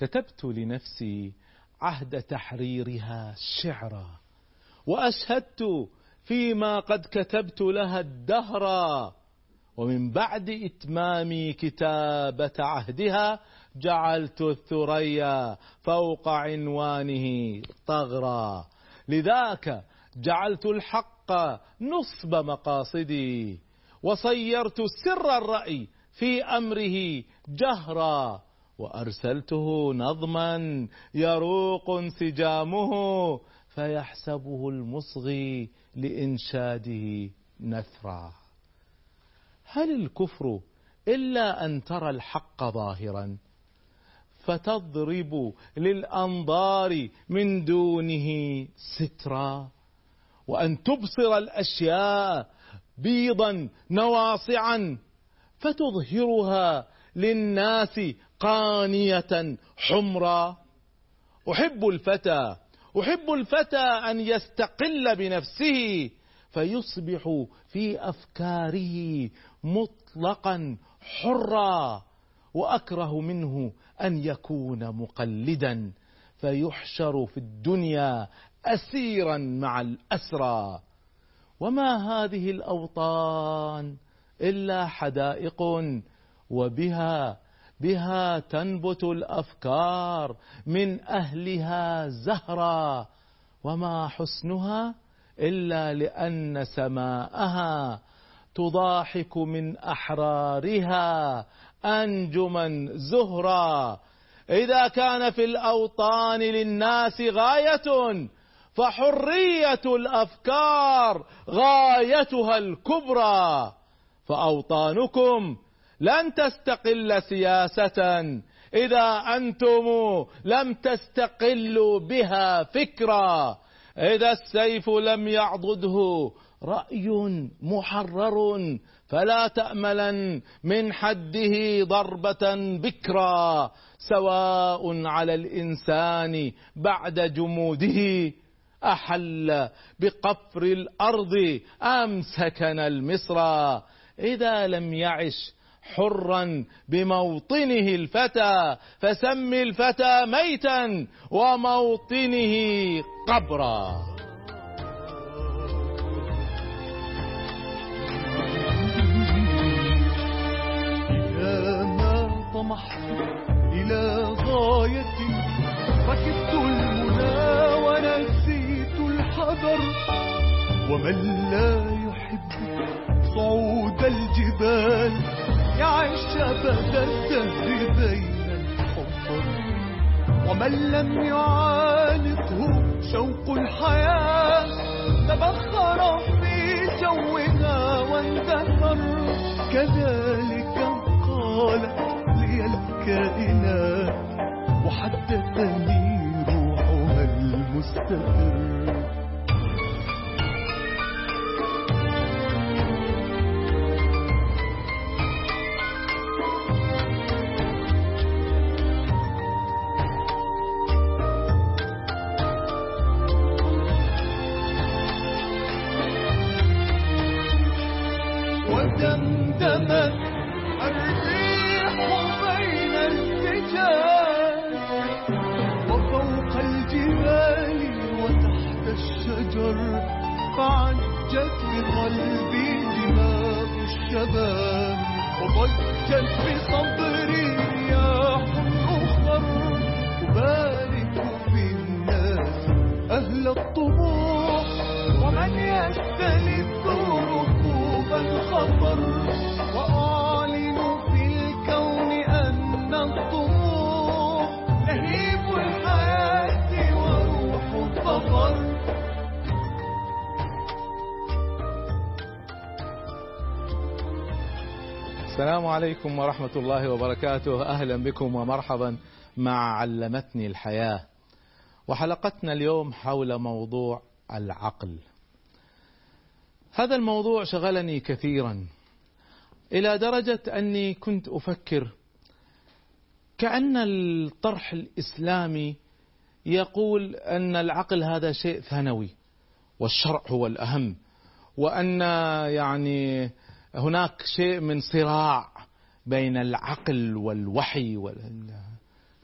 كتبت لنفسي عهد تحريرها شعرا، وأشهدت فيما قد كتبت لها الدهر، ومن بعد إتمام كتابة عهدها جعلت الثريا فوق عنوانه طغرا. لذاك جعلت الحق نصب مقاصدي، وصيرت سر الرأي في أمره جهرا، وأرسلته نظما يروق انسجامه فيحسبه المصغي لإنشاده نثرا. هل الكفر إلا أن ترى الحق ظاهرا فتضرب للأنظار من دونه سترا، وأن تبصر الأشياء بيضا نواصعا فتظهرها للناس قانية حمرا؟ أحب الفتى أن يستقل بنفسه فيصبح في أفكاره مطلقا حرا، وأكره منه أن يكون مقلدا فيحشر في الدنيا أسيرا مع الأسرى. وما هذه الأوطان إلا حدائق، وبها تنبت الأفكار من أهلها زهرا، وما حسنها إلا لأن سماءها تضاحك من أحرارها أنجما زهرا. إذا كان في الأوطان للناس غاية فحرية الأفكار غايتها الكبرى، فأوطانكم لن تستقل سياسة إذا أنتم لم تستقلوا بها فكرا. إذا السيف لم يعضده رأي محرر فلا تأملا من حده ضربة بكرا، سواء على الإنسان بعد جموده أحل بقفر الأرض أم سكن المصرا. إذا لم يعش حرا بموطنه الفتى فسم الفتى ميتا وموطنه قبرا. إذا ما طمحت إلى غاية ركبت المنى ونسيت الحذر، ومن لا يحب صعود الجبال يعيش أبد الدهر بين الحفر، ومن لم يعانقه شوق الحياة تبخر في جوها واندثر. كذلك قالت لي الكائنات وحدثني روحها المستقر. ودمدمت الريح بين السجاد وفوق الجبال وتحت الشجر، فعجت بقلبي دماغ الشباب وضجت بصدري رياح أخر. أبارك في الناس أهل الطموح ومن يستلذ ركوب الخطر، وأعلن في الكون أن الطموح لهيب الحياة وروح الظفر. السلام عليكم ورحمة الله وبركاته. أهلا بكم ومرحبا مع علمتني الحياة، وحلقتنا اليوم حول موضوع العقل. هذا الموضوع شغلني كثيرا إلى درجة أني كنت أفكر كأن الطرح الإسلامي يقول أن العقل هذا شيء ثانوي والشرع هو الأهم، وأن يعني هناك شيء من صراع بين العقل والوحي.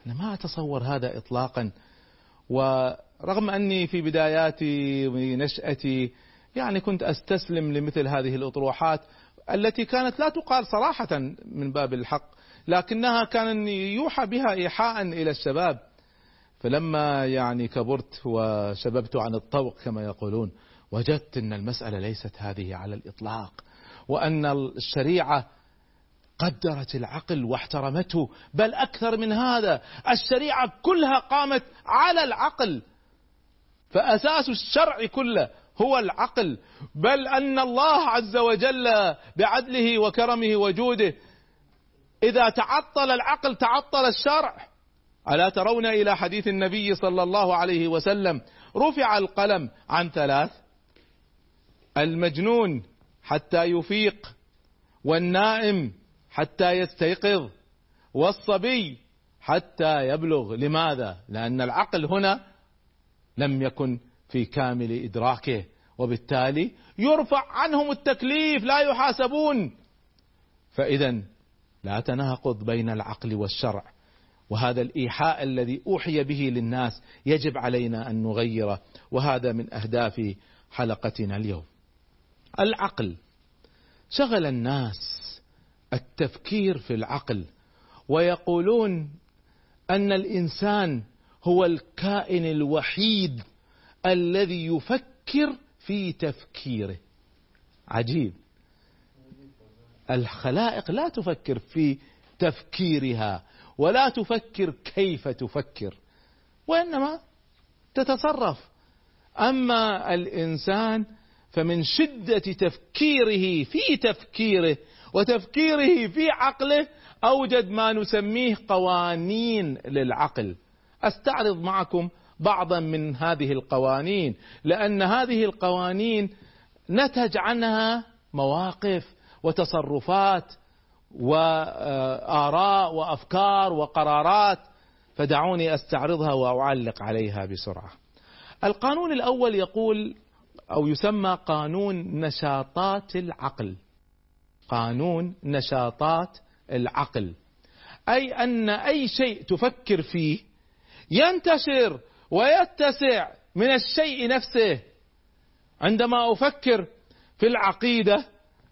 أنا ما أتصور هذا إطلاقا. ورغم أني في بداياتي ونشأتي يعني كنت أستسلم لمثل هذه الأطروحات التي كانت لا تقال صراحة من باب الحق، لكنها كان يوحى بها إيحاء إلى الشباب. فلما يعني كبرت وشببت عن الطوق كما يقولون، وجدت أن المسألة ليست هذه على الإطلاق، وأن الشريعة قدرت العقل واحترمته، بل أكثر من هذا، الشريعة كلها قامت على العقل، فأساس الشرع كله هو العقل. بل أن الله عز وجل بعدله وكرمه وجوده إذا تعطل العقل تعطل الشرع. ألا ترون إلى حديث النبي صلى الله عليه وسلم: رفع القلم عن 3: المجنون حتى يفيق، والنائم حتى يستيقظ، والصبي حتى يبلغ. لماذا؟ لأن العقل هنا لم يكن في كامل إدراكه، وبالتالي يرفع عنهم التكليف، لا يحاسبون. فإذا لا تناقض بين العقل والشرع، وهذا الإيحاء الذي أوحي به للناس يجب علينا أن نغيره، وهذا من أهداف حلقتنا اليوم. العقل شغل الناس التفكير في العقل، ويقولون أن الإنسان هو الكائن الوحيد الذي يفكر في تفكيره. عجيب، الخلائق لا تفكر في تفكيرها ولا تفكر كيف تفكر، وإنما تتصرف. أما الإنسان فمن شدة تفكيره في تفكيره وتفكيره في عقله أوجد ما نسميه قوانين للعقل. أستعرض معكم بعضا من هذه القوانين، لأن هذه القوانين نتج عنها مواقف وتصرفات وآراء وأفكار وقرارات، فدعوني أستعرضها وأعلق عليها بسرعة. القانون الأول يقول أو يسمى قانون نشاطات العقل. قانون نشاطات العقل، أي أن أي شيء تفكر فيه ينتشر ويتسع من الشيء نفسه. عندما أفكر في العقيدة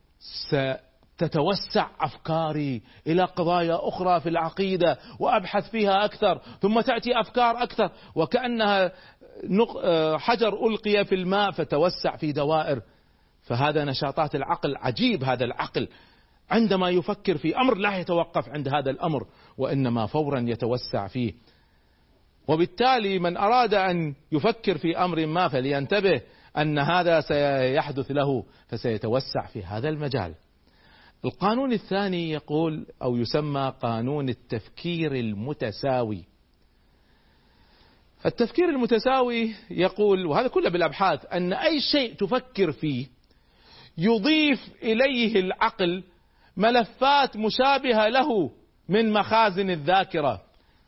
ستتوسع أفكاري إلى قضايا أخرى في العقيدة وأبحث فيها أكثر، ثم تأتي أفكار أكثر، وكأنها حجر ألقي في الماء فتوسع في دوائر. فهذا نشاطات العقل. عجيب هذا العقل، عندما يفكر في أمر لا يتوقف عند هذا الأمر، وإنما فورا يتوسع فيه. وبالتالي من أراد أن يفكر في أمر ما فلينتبه أن هذا سيحدث له، فسيتوسع في هذا المجال. القانون الثاني يقول أو يسمى قانون التفكير المتساوي. التفكير المتساوي يقول، وهذا كله بالأبحاث، أن أي شيء تفكر فيه يضيف إليه العقل ملفات مشابهة له من مخازن الذاكرة.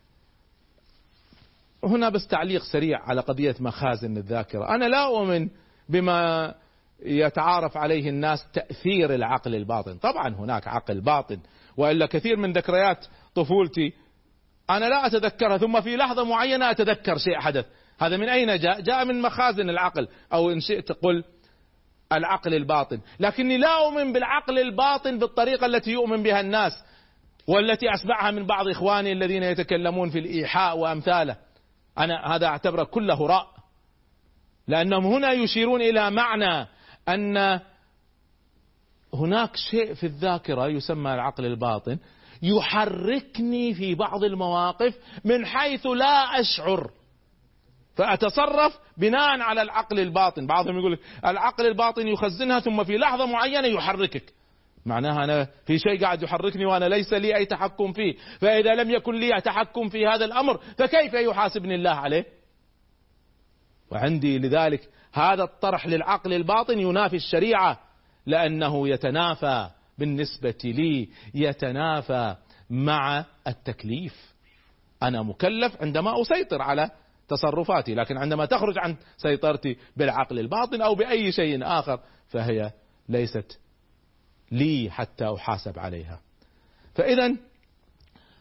هنا بس تعليق سريع على قضية مخازن الذاكرة. أنا لا أؤمن بما يتعارف عليه الناس تأثير العقل الباطن. طبعا هناك عقل باطن، وإلا كثير من ذكريات طفولتي أنا لا أتذكرها، ثم في لحظة معينة أتذكر شيء حدث. هذا من أين جاء؟ جاء من مخازن العقل، أو إن شئت قل العقل الباطن. لكني لا أؤمن بالعقل الباطن بالطريقة التي يؤمن بها الناس، والتي أسمعها من بعض إخواني الذين يتكلمون في الإيحاء وأمثاله. أنا هذا أعتبره كله هراء، لأنهم هنا يشيرون إلى معنى أن هناك شيء في الذاكرة يسمى العقل الباطن يحركني في بعض المواقف من حيث لا أشعر، فأتصرف بناء على العقل الباطن. بعضهم يقول العقل الباطن يخزنها ثم في لحظة معينة يحركك، معناها أنا في شيء قاعد يحركني وأنا ليس لي أي تحكم فيه. فإذا لم يكن لي تحكم في هذا الأمر فكيف يحاسبني الله عليه؟ وعندي لذلك هذا الطرح للعقل الباطن ينافي الشريعة، لأنه يتنافى بالنسبة لي، يتنافى مع التكليف. أنا مكلف عندما أسيطر على تصرفاتي، لكن عندما تخرج عن سيطرتي بالعقل الباطن أو بأي شيء آخر فهي ليست لي حتى أحاسب عليها. فإذا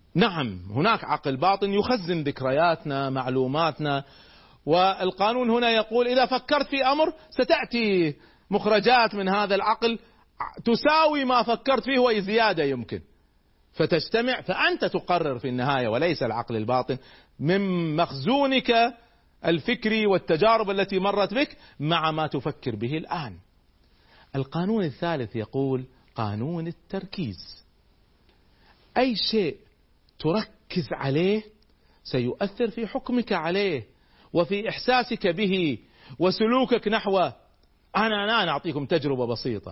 نعم هناك عقل باطن يخزن ذكرياتنا معلوماتنا، والقانون هنا يقول إذا فكرت في أمر ستأتي مخرجات من هذا العقل تساوي ما فكرت فيه وزيادة يمكن، فتجتمع فأنت تقرر في النهاية وليس العقل الباطن، من مخزونك الفكري والتجارب التي مرت بك مع ما تفكر به الآن. القانون الثالث يقول قانون التركيز. أي شيء تركز عليه سيؤثر في حكمك عليه وفي إحساسك به وسلوكك نحوه. أنا أعطيكم تجربة بسيطة.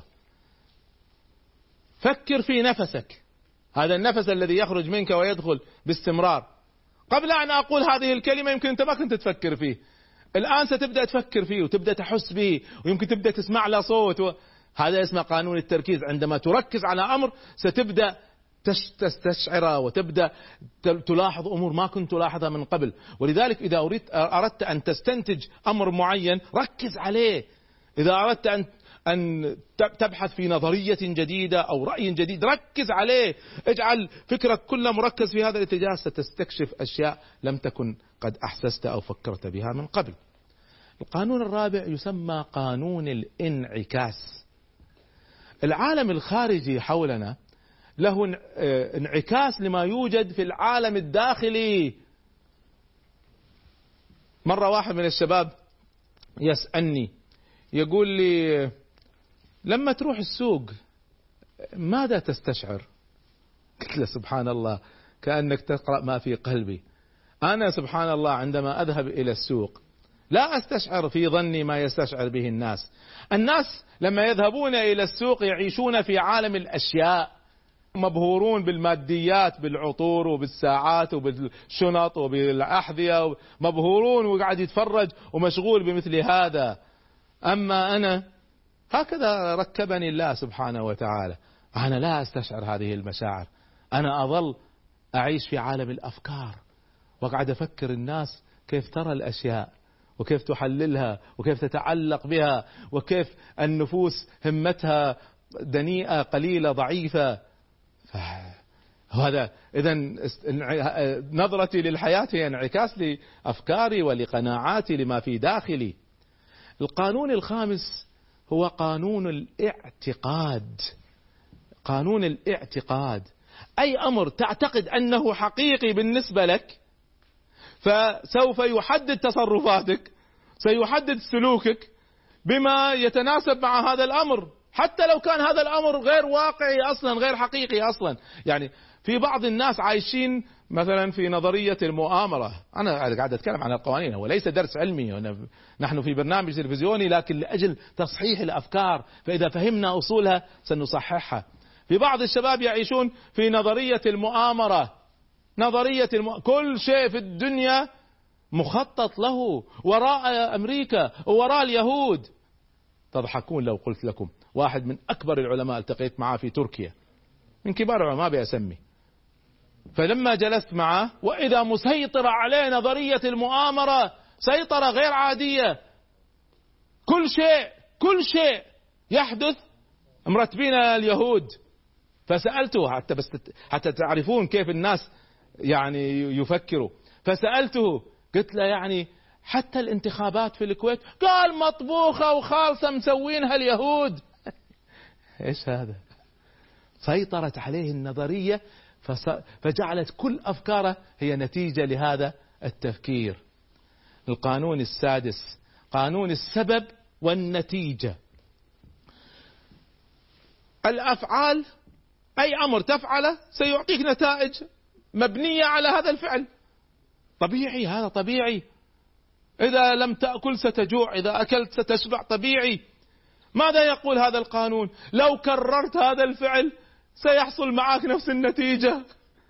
فكر في نفسك، هذا النفس الذي يخرج منك ويدخل باستمرار. قبل أن أقول هذه الكلمة يمكن أنت ما كنت تفكر فيه، الآن ستبدأ تفكر فيه وتبدأ تحس به ويمكن تبدأ تسمع له صوت هذا اسمه قانون التركيز. عندما تركز على أمر ستبدأ تستشعره وتبدأ تلاحظ أمور ما كنت تلاحظها من قبل. ولذلك إذا أردت أن تستنتج أمر معين ركز عليه. إذا أردت أن تبحث في نظرية جديدة أو رأي جديد ركز عليه، اجعل فكرك كله مركز في هذا الاتجاه، ستستكشف أشياء لم تكن قد أحسست أو فكرت بها من قبل. القانون الرابع يسمى قانون الانعكاس. العالم الخارجي حولنا له انعكاس لما يوجد في العالم الداخلي. مرة واحد من الشباب يسألني يقول لي لما تروح السوق ماذا تستشعر؟ قلت له سبحان الله كأنك تقرأ ما في قلبي. أنا سبحان الله عندما أذهب إلى السوق لا أستشعر في ظني ما يستشعر به الناس. الناس لما يذهبون إلى السوق يعيشون في عالم الأشياء، مبهورون بالماديات، بالعطور وبالساعات وبالشنط وبالأحذية، مبهورون وقاعد يتفرج ومشغول بمثل هذا. أما أنا هكذا ركبني الله سبحانه وتعالى، أنا لا أستشعر هذه المشاعر، أنا أظل أعيش في عالم الأفكار وقاعد أفكر الناس كيف ترى الأشياء وكيف تحللها وكيف تتعلق بها وكيف النفوس همتها دنيئة قليلة ضعيفة. هذا إذن نظرتي للحياة هي انعكاس لأفكاري ولقناعاتي لما في داخلي. القانون الخامس هو قانون الاعتقاد. قانون الاعتقاد، أي أمر تعتقد أنه حقيقي بالنسبة لك فسوف يحدد تصرفاتك، سيحدد سلوكك بما يتناسب مع هذا الأمر، حتى لو كان هذا الأمر غير واقعي أصلا، غير حقيقي أصلا. يعني في بعض الناس عايشين مثلا في نظرية المؤامرة. أنا قاعد أتكلم عن القوانين وليس درس علمي، نحن في برنامج تلفزيوني لكن لأجل تصحيح الأفكار، فإذا فهمنا أصولها سنصححها. في بعض الشباب يعيشون في نظرية المؤامرة، كل شيء في الدنيا مخطط له، وراء أمريكا ووراء اليهود. تضحكون لو قلت لكم واحد من أكبر العلماء التقيت معه في تركيا، من كبار العلماء بأسمي، فلما جلست معه وإذا مسيطرة عليه نظرية المؤامرة سيطرة غير عادية. كل شيء يحدث مرتبين اليهود. فسألته حتى تعرفون كيف الناس يعني يفكروا، فسألته قلت له يعني حتى الانتخابات في الكويت؟ قال مطبوخة وخالصة مسوينها اليهود. ايش هذا؟ سيطرت عليه النظرية فجعلت كل أفكاره هي نتيجة لهذا التفكير. القانون السادس قانون السبب والنتيجة. الأفعال، أي أمر تفعله سيعطيك نتائج مبنية على هذا الفعل. طبيعي، هذا طبيعي. إذا لم تأكل ستجوع، إذا أكلت ستشبع، طبيعي. ماذا يقول هذا القانون؟ لو كررت هذا الفعل سيحصل معك نفس النتيجة.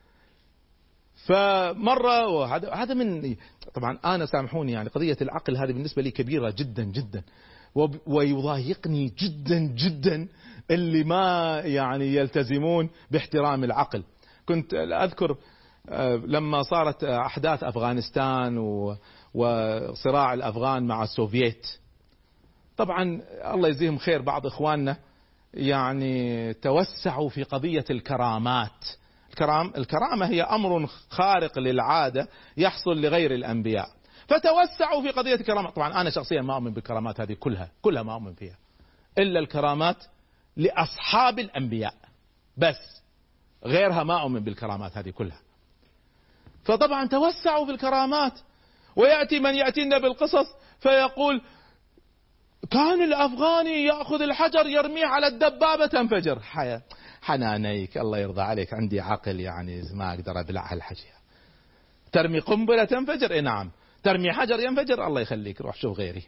فمرة هذا من طبعا أنا سامحوني يعني قضية العقل هذه بالنسبة لي كبيرة جدا جدا، ويضايقني جدا جدا اللي ما يعني يلتزمون باحترام العقل. كنت أذكر لما صارت أحداث أفغانستان وصراع الأفغان مع السوفييت، طبعا الله يجزيهم خير بعض إخواننا يعني توسعوا في قضية الكرامات الكرامة هي أمر خارق للعادة يحصل لغير الأنبياء، فتوسعوا في قضية الكرامة. طبعا أنا شخصيا ما أؤمن بالكرامات هذه كلها ما أؤمن فيها، إلا الكرامات لأصحاب الأنبياء بس، غيرها ما أؤمن بالكرامات هذه كلها. فطبعا توسعوا في الكرامات، ويأتي من يأتينا بالقصص فيقول كان الأفغاني يأخذ الحجر يرميه على الدبابة تنفجر. حنانيك الله يرضى عليك، عندي عقل يعني ما أقدر أبلع هالحكي. ترمي قنبلة تنفجر؟ إيه نعم. ترمي حجر ينفجر؟ الله يخليك روح شوف غيري.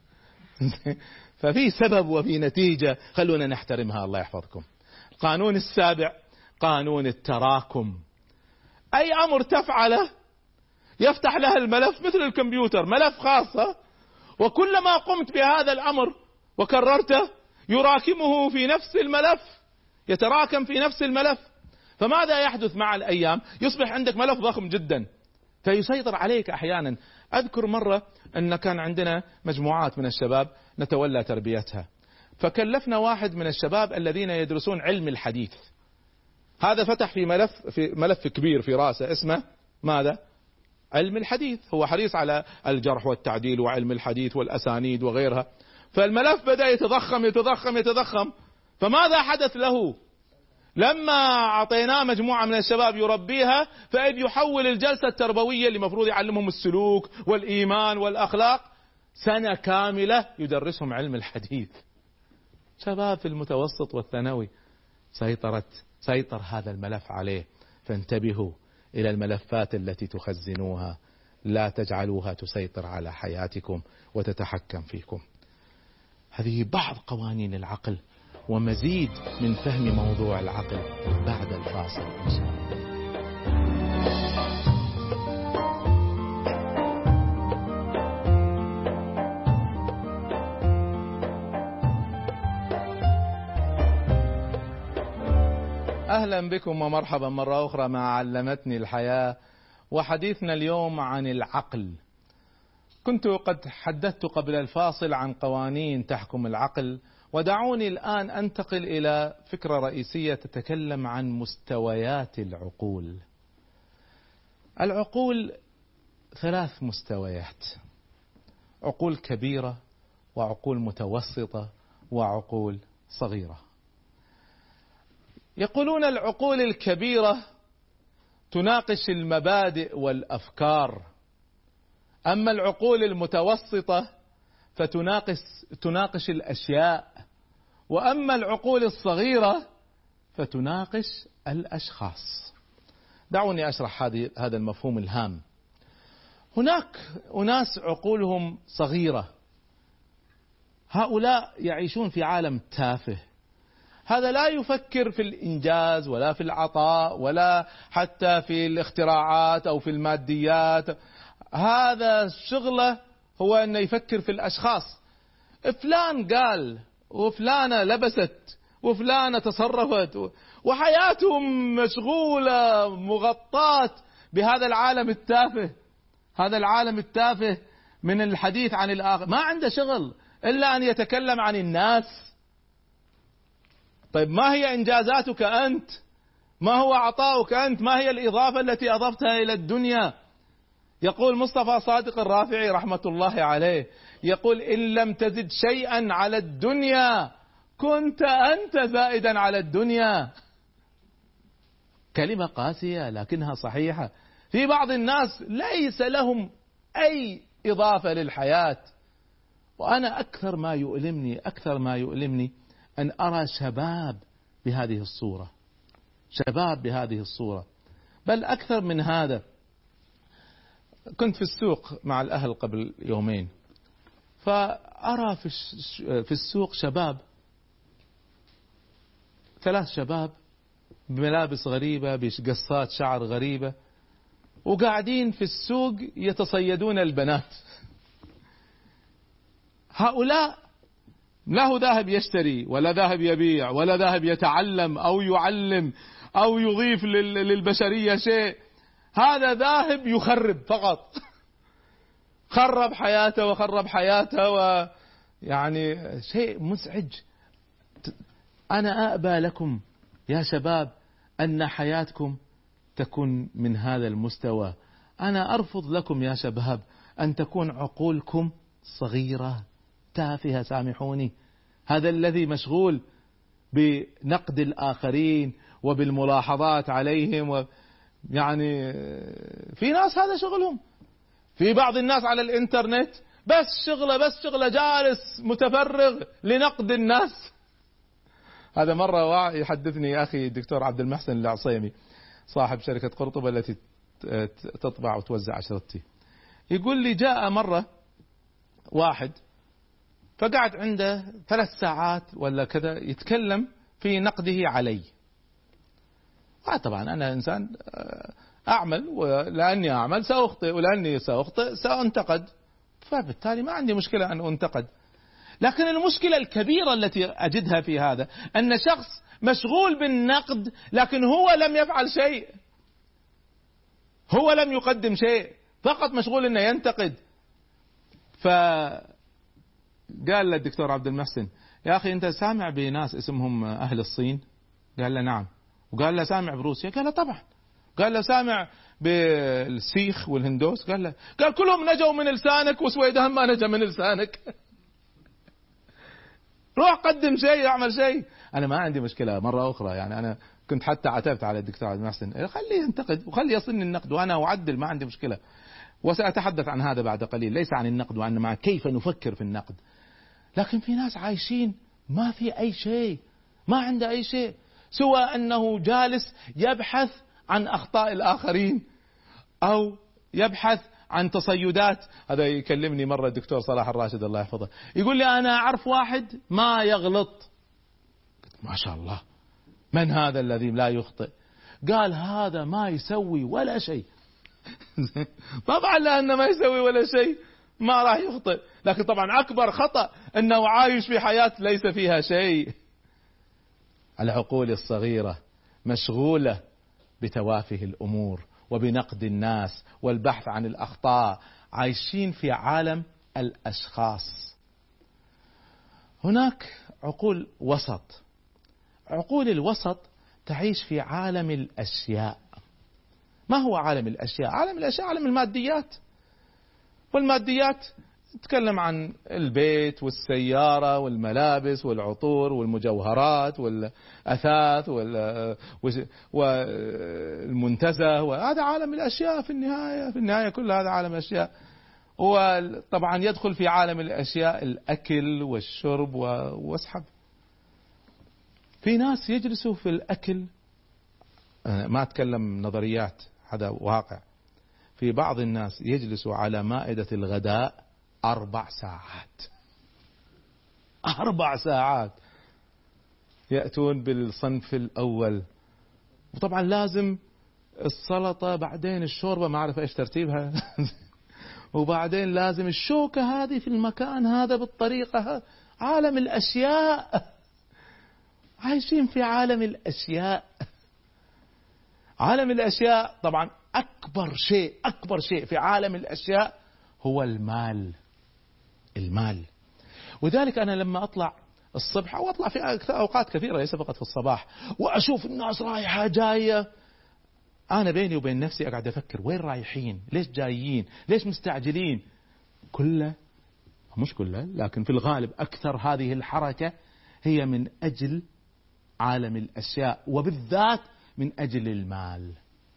ففي سبب وفي نتيجة، خلونا نحترمها الله يحفظكم. القانون السابع قانون التراكم. أي أمر تفعله يفتح لها الملف مثل الكمبيوتر، ملف خاصة، وكلما قمت بهذا الأمر وكررته يراكمه في نفس الملف، يتراكم في نفس الملف. فماذا يحدث مع الأيام؟ يصبح عندك ملف ضخم جدا فيسيطر عليك أحيانا. أذكر مرة أن كان عندنا مجموعات من الشباب نتولى تربيتها، فكلفنا واحد من الشباب الذين يدرسون علم الحديث. هذا فتح في ملف كبير في راسه اسمه ماذا؟ علم الحديث. هو حريص على الجرح والتعديل وعلم الحديث والأسانيد وغيرها. فالملف بدأ يتضخم. فماذا حدث له؟ لما أعطيناه مجموعة من الشباب يربيها، فإذ يحول الجلسة التربوية اللي مفروض يعلمهم السلوك والإيمان والأخلاق سنة كاملة يدرسهم علم الحديث. شباب في المتوسط والثانوي سيطر هذا الملف عليه. فانتبهوا إلى الملفات التي تخزنوها، لا تجعلوها تسيطر على حياتكم وتتحكم فيكم. هذه بعض قوانين العقل ومزيد من فهم موضوع العقل بعد الفاصل إن شاء الله. أهلا بكم ومرحبا مرة أخرى مع علمتني الحياة، وحديثنا اليوم عن العقل. كنت قد حدثت قبل الفاصل عن قوانين تحكم العقل، ودعوني الآن أنتقل إلى فكرة رئيسية تتكلم عن مستويات العقول. العقول 3 مستويات: عقول كبيرة، وعقول متوسطة، وعقول صغيرة. يقولون العقول الكبيرة تناقش المبادئ والأفكار، أما العقول المتوسطة فتناقش الأشياء، وأما العقول الصغيرة فتناقش الأشخاص. دعوني أشرح هذا المفهوم الهام. هناك أناس عقولهم صغيرة، هؤلاء يعيشون في عالم تافه. هذا لا يفكر في الإنجاز ولا في العطاء ولا حتى في الاختراعات أو في الماديات. هذا شغله هو أن يفكر في الأشخاص. فلان قال، وفلانة لبست، وفلانة تصرفت، وحياتهم مشغولة مغطاة بهذا العالم التافه. هذا العالم التافه من الحديث عن الآخر، ما عنده شغل إلا أن يتكلم عن الناس. طيب ما هي إنجازاتك أنت؟ ما هو عطاؤك أنت؟ ما هي الإضافة التي أضفتها إلى الدنيا؟ يقول مصطفى صادق الرافعي رحمة الله عليه، يقول إن لم تزد شيئا على الدنيا كنت أنت زائدا على الدنيا. كلمة قاسية لكنها صحيحة. في بعض الناس ليس لهم أي إضافة للحياة. وأنا أكثر ما يؤلمني أن أرى شباب بهذه الصورة، بل أكثر من هذا. كنت في السوق مع الأهل قبل يومين، فأرى في السوق شباب، 3 شباب بملابس غريبة، بقصات شعر غريبة، وقاعدين في السوق يتصيدون البنات. هؤلاء لا هو ذاهب يشتري ولا ذاهب يبيع ولا ذاهب يتعلم أو يعلم أو يضيف للبشرية شيء. هذا ذاهب يخرب فقط. خرب حياته ويعني شيء مزعج. أنا أأبى لكم يا شباب أن حياتكم تكون من هذا المستوى. أنا أرفض لكم يا شباب أن تكون عقولكم صغيرة تافهة، سامحوني. هذا الذي مشغول بنقد الآخرين وبالملاحظات عليهم يعني في ناس هذا شغلهم. في بعض الناس على الإنترنت بس شغله جالس متفرغ لنقد الناس. هذا مرة يحدثني أخي الدكتور عبد المحسن العصيمي صاحب شركة قرطبة التي تطبع وتوزع أشرطتي، يقول لي جاء مرة واحد فقعد عنده 3 ساعات ولا كذا يتكلم في نقده علي. طبعا أنا إنسان أعمل، ولأني أعمل سأخطئ، ولأني سأخطئ سأنتقد، فبالتالي ما عندي مشكلة أن أنتقد. لكن المشكلة الكبيرة التي أجدها في هذا أن شخص مشغول بالنقد لكن هو لم يفعل شيء، هو لم يقدم شيء، فقط مشغول أنه ينتقد. فقال له الدكتور عبد المحسن: يا أخي أنت سامع بناس اسمهم أهل الصين؟ قال له نعم. وقال له سامع بروسيا؟ قال له طبعا. قال له سامع بالسيخ والهندوس؟ قال كلهم نجوا من لسانك، وسويدهم ما نجا من لسانك. روح قدم شيء، اعمل شيء. انا ما عندي مشكلة مرة اخرى، يعني انا كنت حتى عتبت على الدكتور عبد المحسن، خليه ينتقد وخليه يصلني النقد وانا اعدل، ما عندي مشكلة. وسأتحدث عن هذا بعد قليل، ليس عن النقد وإنما كيف نفكر في النقد. لكن في ناس عايشين ما في أي شيء، ما عنده أي شيء سوى أنه جالس يبحث عن أخطاء الآخرين أو يبحث عن تصيدات. هذا يكلمني مرة الدكتور صلاح الراشد الله يحفظه، يقول لي أنا أعرف واحد ما يغلط. ما شاء الله، من هذا الذي لا يخطئ؟ قال هذا ما يسوي ولا شيء. طبعا لأنه ما يسوي ولا شيء ما راح يخطئ، لكن طبعا أكبر خطأ أنه عايش في حياة ليس فيها شيء. العقول الصغيرة مشغولة بتوافه الأمور وبنقد الناس والبحث عن الأخطاء، عايشين في عالم الأشخاص. هناك عقول وسط، عقول الوسط تعيش في عالم الأشياء. ما هو عالم الأشياء؟ عالم الأشياء عالم الماديات، والماديات تتكلم عن البيت والسيارة والملابس والعطور والمجوهرات والأثاث والمنتزه، وهذا عالم الأشياء. في النهاية كل هذا عالم الأشياء. وطبعا يدخل في عالم الأشياء الأكل والشرب واسحب. في ناس يجلسوا في الأكل، أنا ما أتكلم نظريات، هذا واقع. في بعض الناس يجلسوا على مائدة الغداء 4 ساعات، 4 ساعات يأتون بالصنف الأول، وطبعا لازم السلطة، بعدين الشوربة، ما أعرف إيش ترتيبها وبعدين لازم الشوكة هذه في المكان هذا بالطريقة. عالم الأشياء، عايشين في عالم الأشياء. عالم الأشياء طبعا أكبر شيء في عالم الأشياء هو المال. وذلك أنا لما أطلع الصبح أو أطلع في أوقات كثيرة ليس فقط في الصباح وأشوف الناس رايحة جاية، أنا بيني وبين نفسي أقعد أفكر وين رايحين، ليش جايين، ليش مستعجلين. مش كله لكن في الغالب أكثر هذه الحركة هي من أجل عالم الأشياء، وبالذات من أجل المال.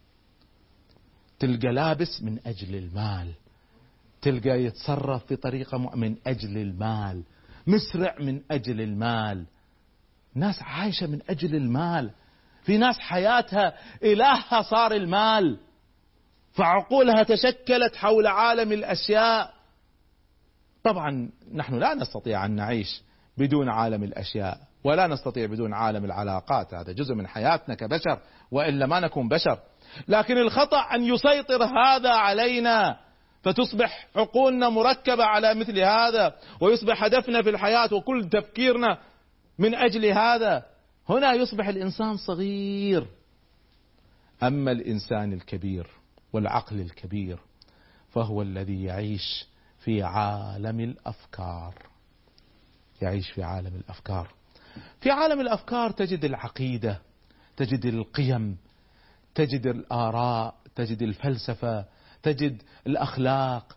تلقى لابس من أجل المال، تلقى يتصرف بطريقة من أجل المال، مسرع من أجل المال. ناس عايشة من أجل المال. في ناس حياتها إلهها صار المال، فعقولها تشكلت حول عالم الأشياء. طبعا نحن لا نستطيع أن نعيش بدون عالم الأشياء، ولا نستطيع بدون عالم العلاقات، هذا جزء من حياتنا كبشر، وإلا ما نكون بشر. لكن الخطأ أن يسيطر هذا علينا، فتصبح عقولنا مركبة على مثل هذا، ويصبح هدفنا في الحياة وكل تفكيرنا من أجل هذا. هنا يصبح الإنسان صغير. أما الإنسان الكبير والعقل الكبير فهو الذي يعيش في عالم الأفكار. يعيش في عالم الأفكار. في عالم الأفكار تجد العقيدة، تجد القيم، تجد الآراء، تجد الفلسفة، تجد الأخلاق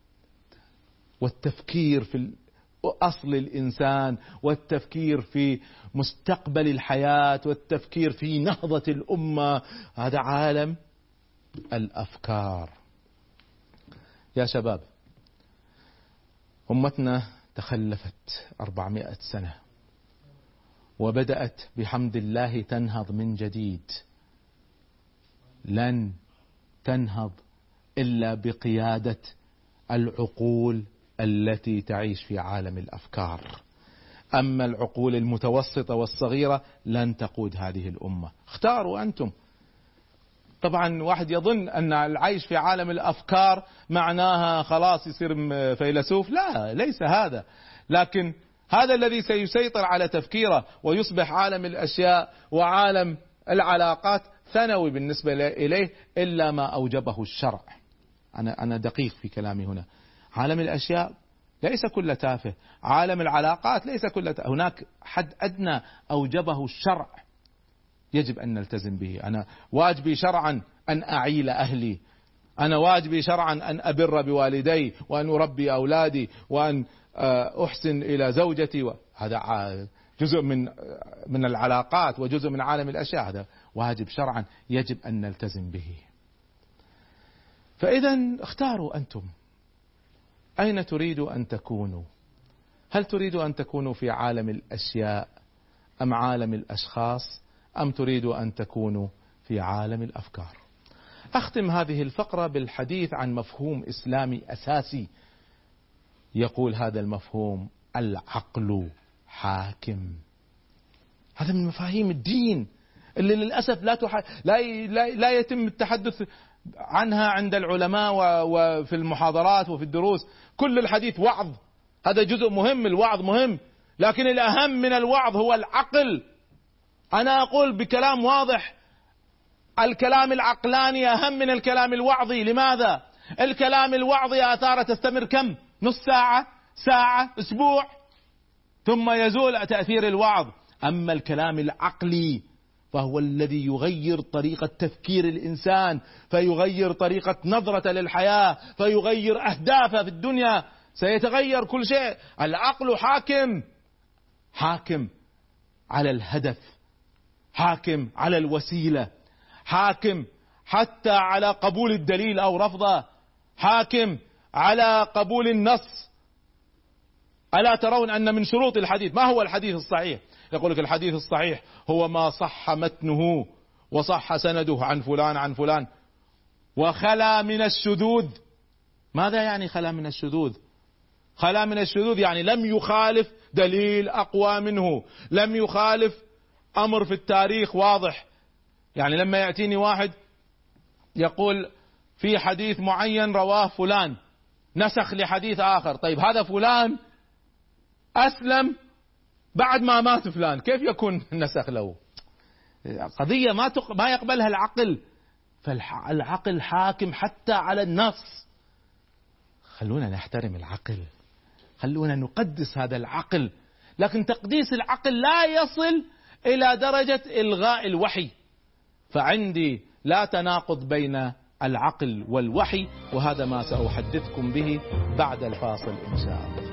والتفكير في أصل الإنسان، والتفكير في مستقبل الحياة، والتفكير في نهضة الأمة. هذا عالم الأفكار. يا شباب، أمتنا تخلفت 400 سنة وبدأت بحمد الله تنهض من جديد. لن تنهض إلا بقيادة العقول التي تعيش في عالم الأفكار. أما العقول المتوسطة والصغيرة لن تقود هذه الأمة. اختاروا أنتم. طبعا واحد يظن أن العيش في عالم الأفكار معناها خلاص يصير فيلسوف. لا، ليس هذا، لكن هذا الذي سيسيطر على تفكيره ويصبح عالم الأشياء وعالم العلاقات ثانوي بالنسبة إليه إلا ما أوجبه الشرع. أنا دقيق في كلامي هنا. عالم الأشياء ليس كل تافه، عالم العلاقات ليس كل تافه. هناك حد أدنى أوجبه الشرع يجب أن نلتزم به. أنا واجبي شرعا أن أعيل أهلي، أنا واجبي شرعا أن أبر بوالدي وأن أربي أولادي وأن أحسن إلى زوجتي. هذا جزء من العلاقات وجزء من عالم الأشياء. هذا واجب شرعا يجب أن نلتزم به. فإذا اختاروا أنتم أين تريدوا أن تكونوا. هل تريدوا أن تكونوا في عالم الأشياء أم عالم الأشخاص، أم تريدوا أن تكونوا في عالم الأفكار؟ أختم هذه الفقرة بالحديث عن مفهوم إسلامي أساسي. يقول هذا المفهوم: العقل حاكم. هذا من مفاهيم الدين اللي للأسف لا يتم التحدث عنها عند العلماء وفي المحاضرات وفي الدروس. كل الحديث وعظ، هذا جزء مهم، الوعظ مهم، لكن الأهم من الوعظ هو العقل. أنا أقول بكلام واضح: الكلام العقلاني أهم من الكلام الوعظي. لماذا؟ الكلام الوعظي آثاره تستمر كم؟ نص ساعة، ساعة، أسبوع، ثم يزول تأثير الوعظ. أما الكلام العقلي فهو الذي يغير طريقة تفكير الإنسان، فيغير طريقة نظرة للحياة، فيغير أهدافه في الدنيا، سيتغير كل شيء. العقل حاكم، حاكم على الهدف، حاكم على الوسيلة، حاكم حتى على قبول الدليل أو رفضه، حاكم على قبول النص. ألا ترون أن من شروط الحديث ما هو الحديث الصحيح؟ يقول لك الحديث الصحيح هو ما صح متنه وصح سنده عن فلان عن فلان وخلا من الشذوذ. ماذا يعني خلا من الشذوذ؟ خلا من الشذوذ يعني لم يخالف دليل أقوى منه، لم يخالف أمر في التاريخ واضح. يعني لما يأتيني واحد يقول في حديث معين رواه فلان نسخ لحديث آخر، طيب هذا فلان أسلم بعد ما مات فلان، كيف يكون نسخ له؟ قضية ما يقبلها العقل. فالعقل حاكم حتى على النص. خلونا نحترم العقل، خلونا نقدس هذا العقل، لكن تقديس العقل لا يصل إلى درجة إلغاء الوحي. فعندي لا تناقض بين العقل والوحي، وهذا ما سأحدثكم به بعد الفاصل إن شاء الله.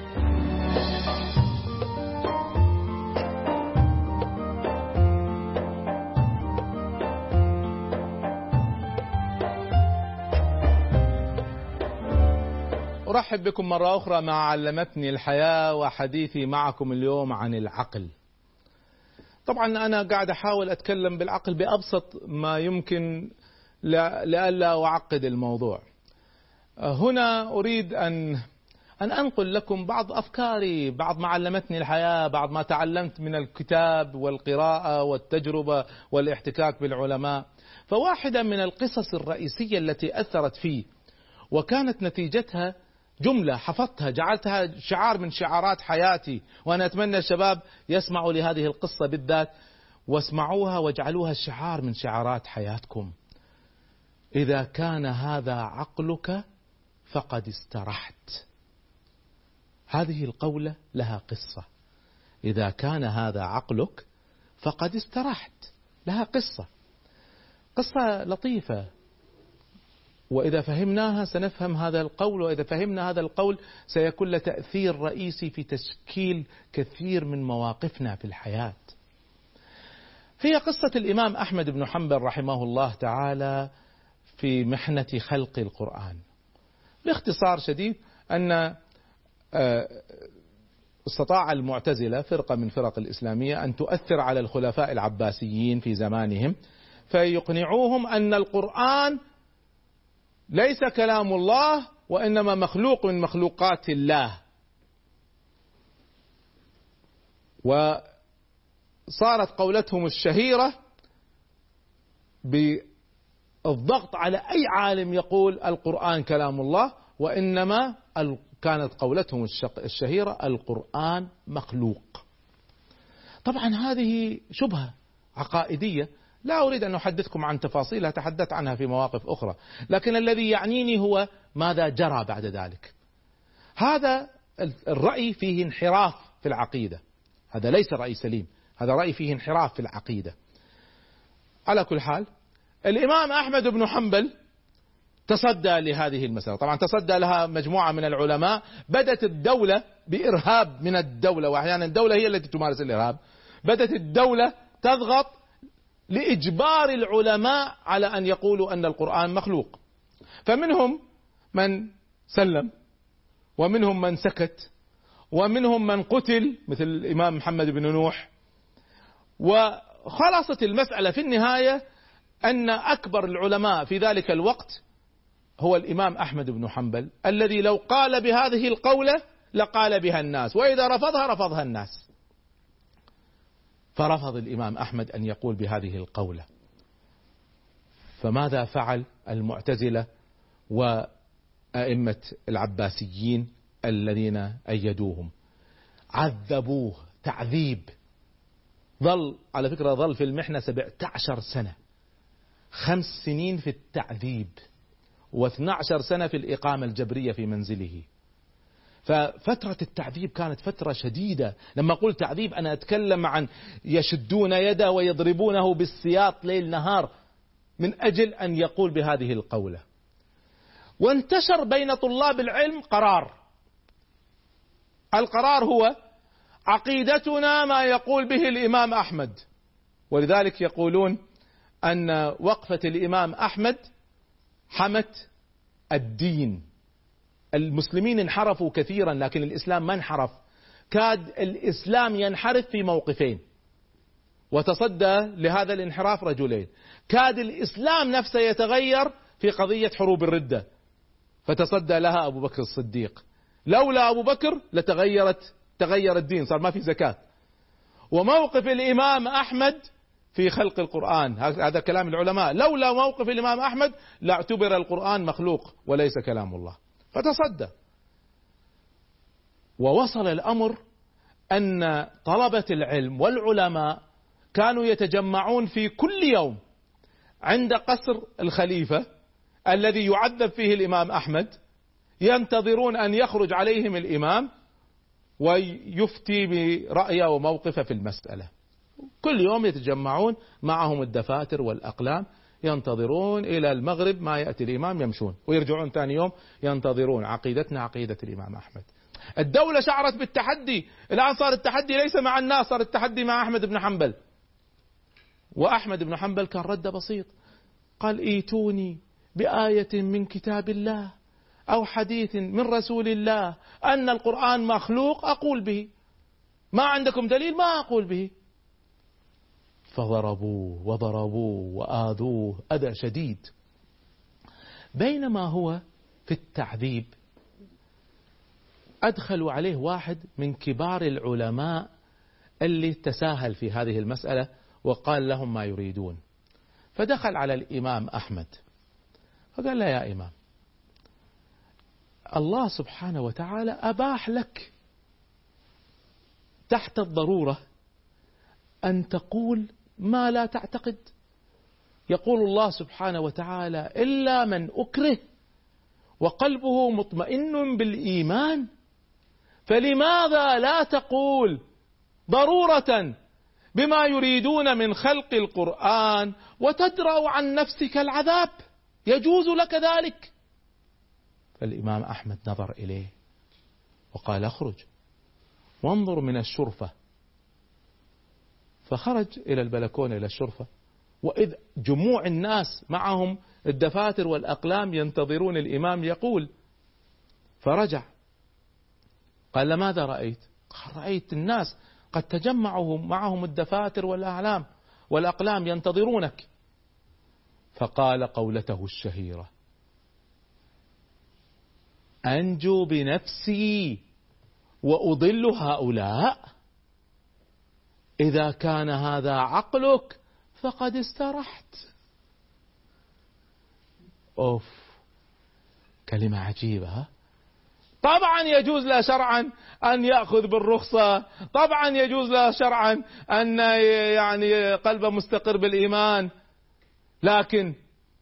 أرحب بكم مرة أخرى مع علمتني الحياة، وحديثي معكم اليوم عن العقل. طبعا أنا قاعد أحاول أتكلم بالعقل بأبسط ما يمكن لئلا أعقد الموضوع. هنا أريد أن أنقل لكم بعض أفكاري، بعض ما علمتني الحياة، بعض ما تعلمت من الكتاب والقراءة والتجربة والاحتكاك بالعلماء. فواحدة من القصص الرئيسية التي أثرت فيه وكانت نتيجتها جملة حفظتها، جعلتها شعار من شعارات حياتي، وأنا أتمنى الشباب يسمعوا لهذه القصة بالذات واسمعوها واجعلوها شعار من شعارات حياتكم. إذا كان هذا عقلك فقد استرحت. هذه القولة لها قصة. إذا كان هذا عقلك فقد استرحت، لها قصة. قصة لطيفة، وإذا فهمناها سنفهم هذا القول، وإذا فهمنا هذا القول سيكون له تأثير رئيسي في تشكيل كثير من مواقفنا في الحياة. هي قصة الإمام أحمد بن حنبل رحمه الله تعالى في محنة خلق القرآن. باختصار شديد أن استطاع المعتزلة، فرقة من فرق الإسلامية، أن تؤثر على الخلفاء العباسيين في زمانهم، فيقنعوهم أن القرآن ليس كلام الله وإنما مخلوق من مخلوقات الله. وصارت قولتهم الشهيرة بالضغط على أي عالم يقول القرآن كلام الله، وإنما كانت قولتهم الشهيرة القرآن مخلوق. طبعا هذه شبهة عقائدية لا أريد أن أحدثكم عن تفاصيلها، تحدثت عنها في مواقف أخرى، لكن الذي يعنيني هو ماذا جرى بعد ذلك. هذا الرأي فيه انحراف في العقيدة، هذا ليس رأي سليم، هذا رأي فيه انحراف في العقيدة. على كل حال الإمام أحمد بن حنبل تصدى لهذه المسألة. طبعا تصدى لها مجموعة من العلماء. بدت الدولة بإرهاب من الدولة، وأحيانا الدولة هي التي تمارس الإرهاب. بدت الدولة تضغط لإجبار العلماء على أن يقولوا أن القرآن مخلوق، فمنهم من سلم، ومنهم من سكت، ومنهم من قتل مثل الإمام محمد بن نوح. وخلاصة المسألة في النهاية أن أكبر العلماء في ذلك الوقت هو الإمام أحمد بن حنبل، الذي لو قال بهذه القولة لقال بها الناس، وإذا رفضها الناس. فرفض الإمام أحمد أن يقول بهذه القولة. فماذا فعل المعتزلة وأئمة العباسيين الذين أيدوهم؟ عذبوه تعذيب. على فكرة ظل في المحنة 17 سنة، 5 سنين في التعذيب و12 سنة في الإقامة الجبرية في منزله. ففترة التعذيب كانت فترة شديدة. لما أقول تعذيب أنا أتكلم عن يشدون يده ويضربونه بالسياط ليل نهار من أجل أن يقول بهذه القولة. وانتشر بين طلاب العلم القرار هو عقيدتنا ما يقول به الإمام أحمد. ولذلك يقولون أن وقفة الإمام أحمد حمت الدين. المسلمين انحرفوا كثيرا، لكن الإسلام ما انحرف. كاد الإسلام ينحرف في موقفين، وتصدى لهذا الانحراف رجلين. كاد الإسلام نفسه يتغير في قضية حروب الردة، فتصدى لها أبو بكر الصديق. لولا أبو بكر تغير الدين، صار ما في زكاة. وموقف الإمام أحمد في خلق القرآن، هذا كلام العلماء، لولا موقف الإمام أحمد لاعتبر القرآن مخلوق وليس كلام الله، فتصدى. ووصل الأمر أن طلبة العلم والعلماء كانوا يتجمعون في كل يوم عند قصر الخليفة الذي يعذب فيه الإمام أحمد، ينتظرون أن يخرج عليهم الإمام ويفتي برأيه وموقفه في المسألة. كل يوم يتجمعون، معهم الدفاتر والأقلام، ينتظرون إلى المغرب ما يأتي الإمام يمشون، ويرجعون ثاني يوم ينتظرون. عقيدتنا عقيدة الإمام أحمد. الدولة شعرت بالتحدي، الآن صار التحدي ليس مع الناس، صار التحدي مع أحمد بن حنبل. وأحمد بن حنبل كان رده بسيط، قال ايتوني بآية من كتاب الله أو حديث من رسول الله أن القرآن مخلوق أقول به، ما عندكم دليل ما أقول به. فضربوه وضربوه وآذوه أذى شديد. بينما هو في التعذيب أدخلوا عليه واحد من كبار العلماء اللي تساهل في هذه المسألة وقال لهم ما يريدون. فدخل على الإمام أحمد فقال له يا إمام، الله سبحانه وتعالى أباح لك تحت الضرورة أن تقول ما لا تعتقد. يقول الله سبحانه وتعالى إلا من أكره وقلبه مطمئن بالإيمان، فلماذا لا تقول ضرورة بما يريدون من خلق القرآن وتدرأ عن نفسك العذاب، يجوز لك ذلك. فالإمام أحمد نظر إليه وقال اخرج وانظر من الشرفة. فخرج إلى البلكونة إلى الشرفة، وإذ جموع الناس معهم الدفاتر والأقلام ينتظرون الإمام يقول. فرجع قال ماذا رأيت؟ قال رأيت الناس قد تجمعوا معهم الدفاتر والأقلام ينتظرونك. فقال قولته الشهيرة أنجو بنفسي وأضل هؤلاء؟ إذا كان هذا عقلك فقد استرحت. أوف، كلمة عجيبة. طبعا يجوز له شرعا أن يأخذ بالرخصة، طبعا يجوز له شرعا أن يعني قلبه مستقر بالإيمان، لكن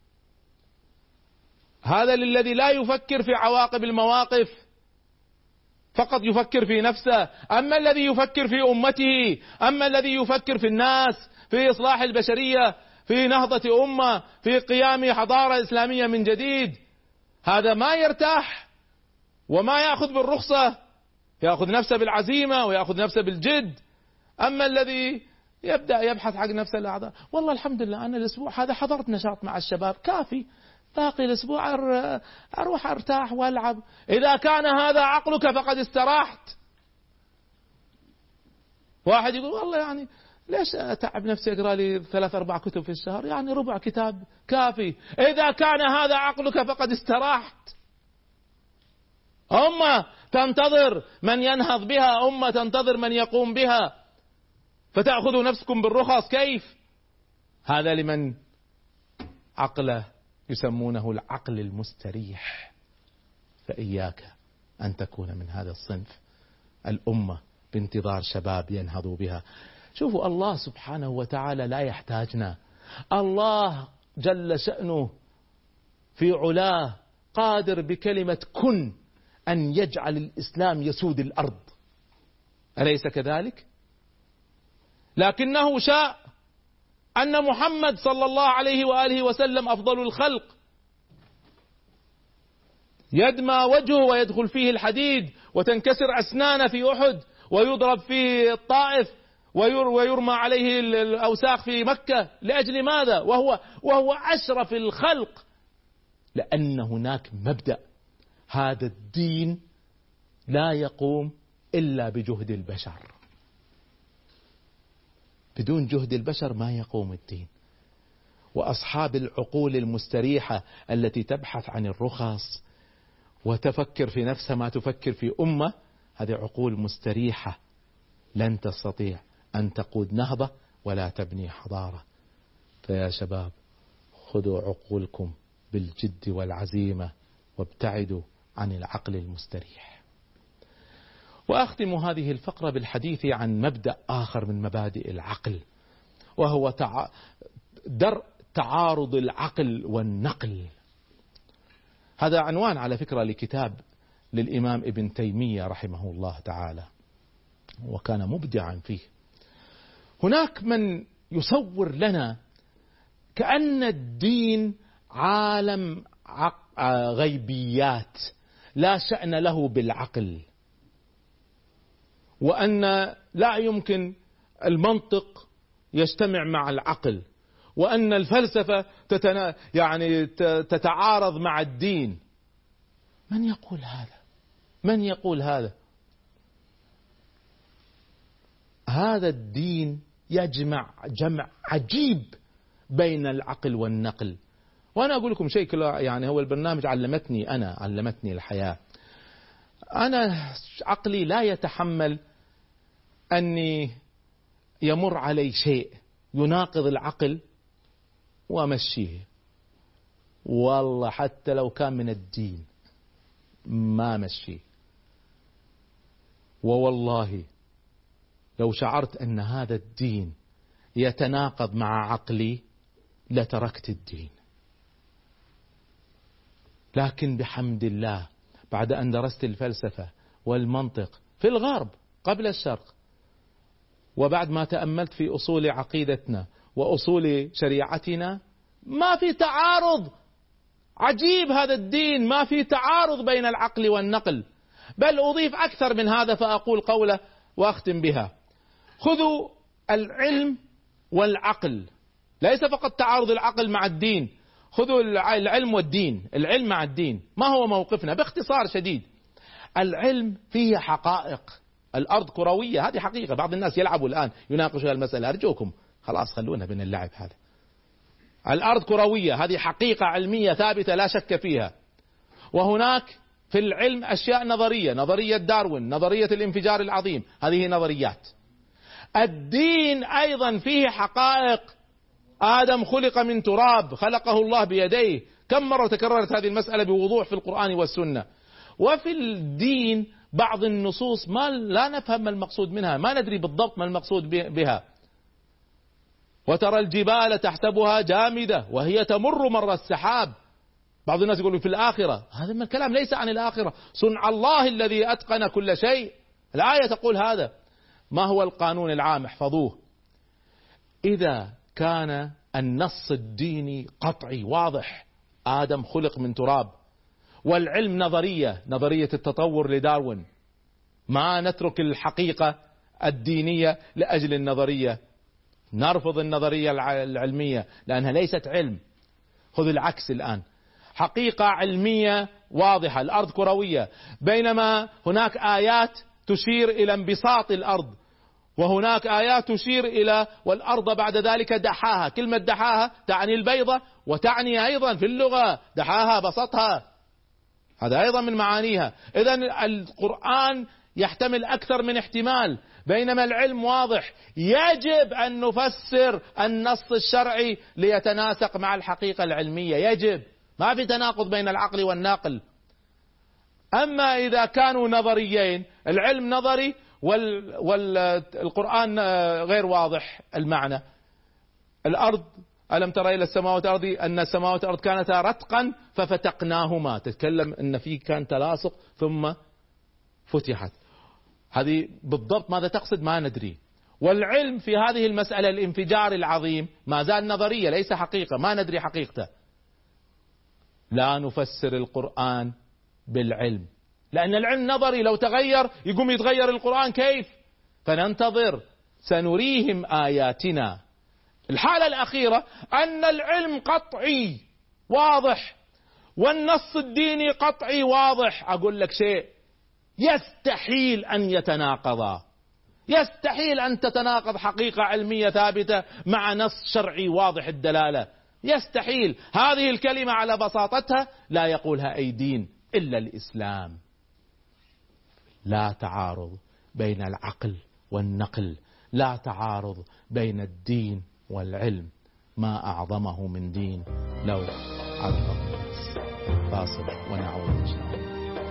هذا للذي لا يفكر في عواقب المواقف، فقط يفكر في نفسه. أما الذي يفكر في أمته، أما الذي يفكر في الناس، في إصلاح البشرية، في نهضة أمة، في قيام حضارة إسلامية من جديد، هذا ما يرتاح وما يأخذ بالرخصة، يأخذ نفسه بالعزيمة ويأخذ نفسه بالجد. أما الذي يبدأ يبحث حق نفسه الأعذار، والله الحمد لله أنا الأسبوع هذا حضرت نشاط مع الشباب كافي، باقي الأسبوع أروح أرتاح وألعب. إذا كان هذا عقلك فقد استراحت. واحد يقول والله يعني ليش أتعب نفسي أقرأ لي 3-4 كتب في الشهر، يعني ربع كتاب كافي. إذا كان هذا عقلك فقد استراحت. أمة تنتظر من ينهض بها، أمة تنتظر من يقوم بها، فتأخذوا نفسكم بالرخص. كيف؟ هذا لمن عقله يسمونه العقل المستريح. فإياك أن تكون من هذا الصنف. الأمة بانتظار شباب ينهضوا بها. شوفوا الله سبحانه وتعالى لا يحتاجنا. الله جل شأنه في علاه قادر بكلمة كن أن يجعل الإسلام يسود الأرض، أليس كذلك؟ لكنه شاء أن محمد صلى الله عليه وآله وسلم أفضل الخلق يدمى وجهه ويدخل فيه الحديد وتنكسر أسنانه في أحد ويضرب في الطائف ويرمى عليه الأوساخ في مكة. لأجل ماذا؟ وهو أشرف الخلق. لأن هناك مبدأ، هذا الدين لا يقوم إلا بجهد البشر، بدون جهد البشر ما يقوم الدين. وأصحاب العقول المستريحة التي تبحث عن الرخص وتفكر في نفسها ما تفكر في أمة، هذه عقول مستريحة لن تستطيع أن تقود نهضة ولا تبني حضارة. فيا شباب خذوا عقولكم بالجد والعزيمة وابتعدوا عن العقل المستريح. وأختم هذه الفقرة بالحديث عن مبدأ آخر من مبادئ العقل، وهو درء تعارض العقل والنقل. هذا عنوان على فكرة لكتاب للإمام ابن تيمية رحمه الله تعالى، وكان مبدعا فيه. هناك من يصور لنا كأن الدين عالم غيبيات لا شأن له بالعقل، وأن لا يمكن المنطق يجتمع مع العقل، وأن الفلسفة تتعارض مع الدين. من يقول هذا؟ من يقول هذا؟ هذا الدين يجمع جمع عجيب بين العقل والنقل. وأنا أقول لكم شيء كله، يعني هو البرنامج علمتني الحياة. أنا عقلي لا يتحمل أني يمر علي شيء يناقض العقل وأمشيه، والله حتى لو كان من الدين ما مشيه. ووالله لو شعرت أن هذا الدين يتناقض مع عقلي لتركت الدين. لكن بحمد الله بعد أن درست الفلسفة والمنطق في الغرب قبل الشرق، وبعد ما تأملت في أصول عقيدتنا وأصول شريعتنا ما في تعارض. عجيب هذا الدين، ما في تعارض بين العقل والنقل. بل أضيف أكثر من هذا فأقول قولة وأختم بها: خذوا العلم والعقل، ليس فقط تعارض العقل مع الدين، خذوا العلم والدين، العلم مع الدين. ما هو موقفنا؟ باختصار شديد، العلم فيه حقائق. الأرض كروية، هذه حقيقة. بعض الناس يلعبوا الآن يناقشوا المسألة، أرجوكم خلاص خلونا من اللعب هذا. الأرض كروية، هذه حقيقة علمية ثابتة لا شك فيها. وهناك في العلم أشياء نظرية، نظرية داروين، نظرية الانفجار العظيم، هذه نظريات. الدين أيضا فيه حقائق. آدم خلق من تراب، خلقه الله بيديه. كم مرة تكررت هذه المسألة بوضوح في القرآن والسنة. وفي الدين بعض النصوص ما لا نفهم ما المقصود منها، ما ندري بالضبط ما المقصود بها. وترى الجبال تحسبها جامدة وهي تمر مر السحاب. بعض الناس يقولوا في الآخرة، هذا من الكلام ليس عن الآخرة. صنع الله الذي أتقن كل شيء، الآية تقول هذا. ما هو القانون العام؟ احفظوه. إذا كان النص الديني قطعي واضح، آدم خلق من تراب، والعلم نظرية، نظرية التطور لداروين، ما نترك الحقيقة الدينية لأجل النظرية، نرفض النظرية العلمية لأنها ليست علم. خذ العكس الآن، حقيقة علمية واضحة، الأرض كروية، بينما هناك آيات تشير إلى انبساط الأرض، وهناك آيات تشير إلى والأرض بعد ذلك دحاها. كلمة دحاها تعني البيضة، وتعني أيضا في اللغة دحاها بسطها، هذا أيضا من معانيها. إذن القرآن يحتمل أكثر من احتمال، بينما العلم واضح. يجب أن نفسر النص الشرعي ليتناسق مع الحقيقة العلمية، يجب، ما في تناقض بين العقل والناقل. أما إذا كانوا نظريين، العلم نظري والقرآن غير واضح المعنى. الأرض، ألم تر إلى السماوات والأرض أن السماوات والأرض كانتا رتقا ففتقناهما، تتكلم أن في كان تلاصق ثم فتحت. هذه بالضبط ماذا تقصد ما ندري. والعلم في هذه المسألة الانفجار العظيم ما زال نظرية ليس حقيقة، ما ندري حقيقته. لا نفسر القرآن بالعلم، لأن العلم نظري، لو تغير يقوم يتغير القرآن كيف؟ فننتظر، سنريهم آياتنا. الحالة الأخيرة أن العلم قطعي واضح والنص الديني قطعي واضح. أقول لك شيء، يستحيل أن يتناقضا، يستحيل أن تتناقض حقيقة علمية ثابتة مع نص شرعي واضح الدلالة، يستحيل. هذه الكلمة على بساطتها لا يقولها أي دين إلا الإسلام. لا تعارض بين العقل والنقل، لا تعارض بين الدين والعلم. ما أعظمه من دين لو عرفه الناس. فاصل ونعود إن شاء الله.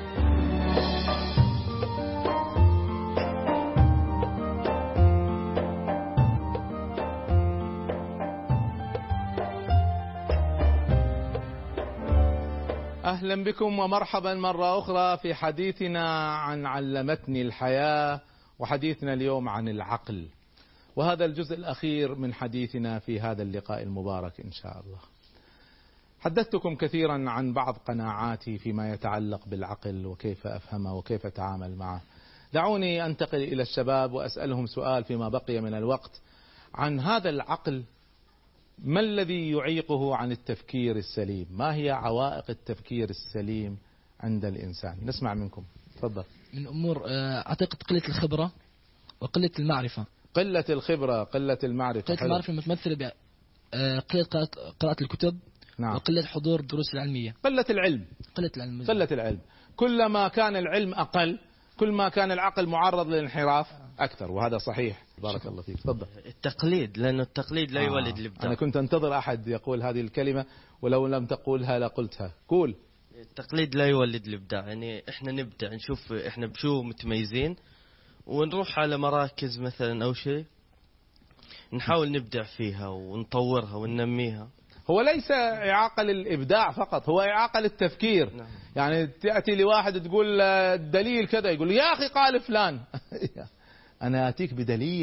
أهلا بكم ومرحبا مرة أخرى في حديثنا عن علمتني الحياة، وحديثنا اليوم عن العقل، وهذا الجزء الأخير من حديثنا في هذا اللقاء المبارك إن شاء الله. حدثتكم كثيرا عن بعض قناعاتي فيما يتعلق بالعقل وكيف أفهمه وكيف أتعامل معه. دعوني أنتقل إلى الشباب وأسألهم سؤال فيما بقي من الوقت عن هذا العقل. ما الذي يعيقه عن التفكير السليم؟ ما هي عوائق التفكير السليم عند الإنسان؟ نسمع منكم، تفضل. من أمور أعتقد قلة الخبرة وقلة المعرفة. قلة الخبرة، قلة المعرفة. قلة المعرفة متمثلة بقلة قراءة الكتب. نعم. وقلة حضور الدروس العلمية. قلة العلم. قلة العلم. كلما كان العلم أقل كل ما كان العقل معرض للانحراف أكثر، وهذا صحيح. بارك الله فيك، تفضل. التقليد، لأن التقليد لا يولد الإبداع. أنا كنت أنتظر أحد يقول هذه الكلمة، ولو لم تقولها لقلتها. قول. التقليد لا يولد الإبداع، يعني إحنا نبدأ نشوف إحنا بشو متميزين ونروح على مراكز مثلا أو شيء نحاول نبدع فيها ونطورها وننميها. هو ليس إعاقة للإبداع فقط، هو إعاقة للتفكير. نعم. يعني تأتي لواحد تقول الدليل كذا، يقول يا أخي قال فلان أنا أتيك بدليل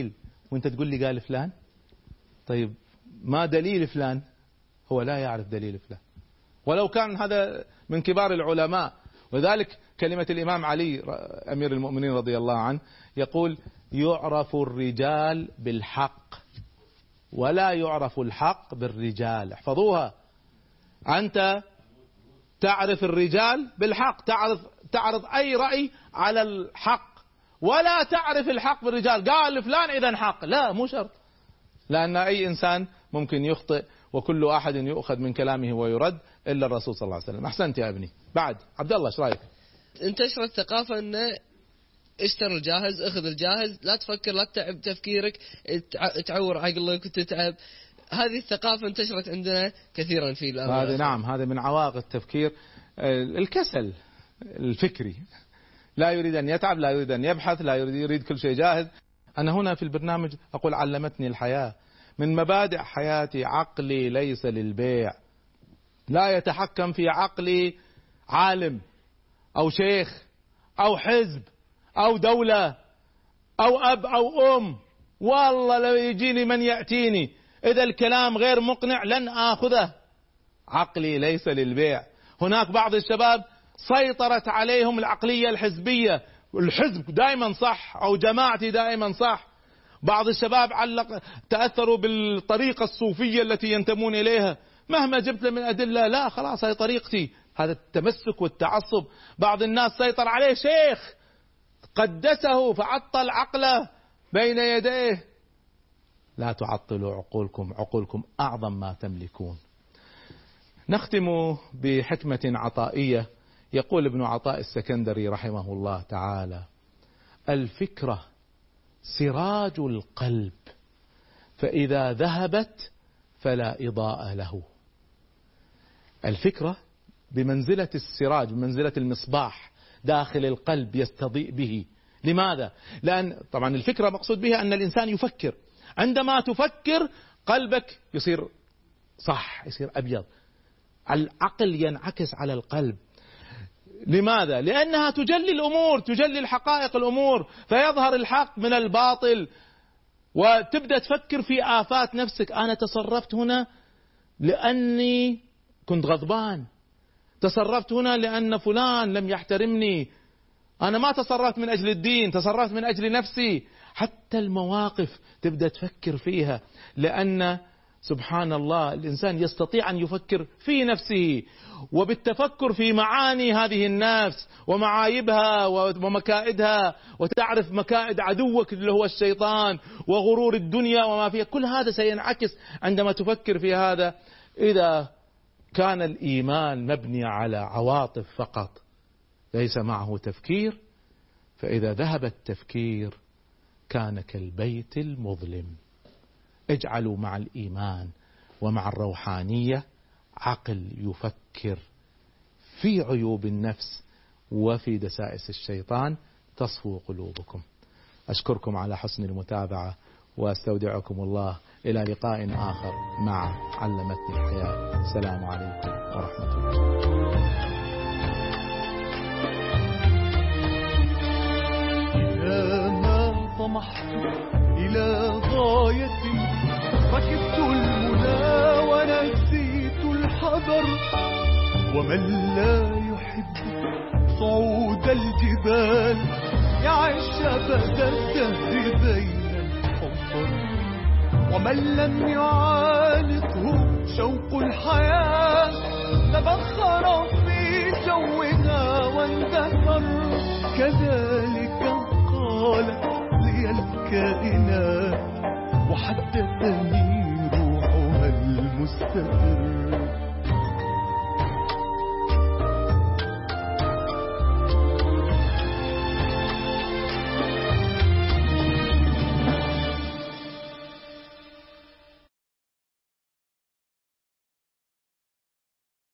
وانت تقول لي قال فلان. طيب ما دليل فلان؟ هو لا يعرف دليل فلان ولو كان هذا من كبار العلماء. وذلك كلمة الإمام علي أمير المؤمنين رضي الله عنه يقول: يعرف الرجال بالحق ولا يعرف الحق بالرجال. احفظوها. أنت تعرف الرجال بالحق، تعرض أي رأي على الحق، ولا تعرف الحق بالرجال. قال فلان إذا حق، لا، مو شرط، لأن أي إنسان ممكن يخطئ وكل أحد يؤخذ من كلامه ويرد إلا الرسول صلى الله عليه وسلم. أحسنت يا ابني. بعد عبد الله ايش رايك؟ انتشرت ثقافة انه اشتري الجاهز، اخذ الجاهز، لا تفكر، لا تتعب تفكيرك، تعور عقلك وتتعب. هذه الثقافة انتشرت عندنا كثيرا في الأمر. هذا نعم، هذا من عوائق التفكير، الكسل الفكري. لا يريد أن يتعب، لا يريد أن يبحث، لا يريد كل شيء جاهز. أنا هنا في البرنامج أقول علمتني الحياة. من مبادئ حياتي: عقلي ليس للبيع. لا يتحكم في عقلي عالم أو شيخ أو حزب أو دولة أو أب أو أم. والله لو يجيني من يأتيني، إذا الكلام غير مقنع لن آخذه. عقلي ليس للبيع. هناك بعض الشباب سيطرت عليهم العقلية الحزبية، الحزب دائما صح أو جماعتي دائما صح. بعض الشباب تأثروا بالطريقة الصوفية التي ينتمون إليها، مهما جبت له من أدلة لا، خلاص هي طريقتي. هذا التمسك والتعصب. بعض الناس سيطر عليه شيخ قدسه فعطل عقله بين يديه. لا تعطلوا عقولكم، عقولكم أعظم ما تملكون. نختم بحكمة عطائية. يقول ابن عطاء السكندري رحمه الله تعالى: الفكرة سراج القلب، فإذا ذهبت فلا إضاءة له. الفكرة بمنزلة السراج، بمنزلة المصباح داخل القلب يستضيء به. لماذا؟ لأن طبعا الفكرة مقصود بها أن الإنسان يفكر. عندما تفكر قلبك يصير صح، يصير أبيض. العقل ينعكس على القلب. لماذا؟ لأنها تجلي الأمور، تجلي الحقائق الأمور، فيظهر الحق من الباطل، وتبدأ تفكر في آفات نفسك. أنا تصرفت هنا لأني كنت غضبان، تصرفت هنا لأن فلان لم يحترمني، أنا ما تصرفت من أجل الدين، تصرفت من أجل نفسي. حتى المواقف تبدأ تفكر فيها، لأن سبحان الله الإنسان يستطيع أن يفكر في نفسه، وبالتفكر في معاني هذه النفس ومعايبها ومكائدها، وتعرف مكائد عدوك اللي هو الشيطان وغرور الدنيا وما فيها. كل هذا سينعكس عندما تفكر في هذا. إذا كان الإيمان مبني على عواطف فقط ليس معه تفكير، فإذا ذهب التفكير كان كالبيت المظلم. اجعلوا مع الإيمان ومع الروحانية عقل يفكر في عيوب النفس وفي دسائس الشيطان، تصفو قلوبكم. أشكركم على حسن المتابعة واستودعكم الله إلى لقاء آخر مع علمتني الحياة. السلام عليكم ورحمة الله. إذا ما طمحت إلى غاية ركبت المنى ونسيت الحذر، ومن لا يحب صعود الجبال يعيش أبد الدهر بين الحفر، ومن لم يعانقه شوق الحياة تبخر في جوها واندثر. كذا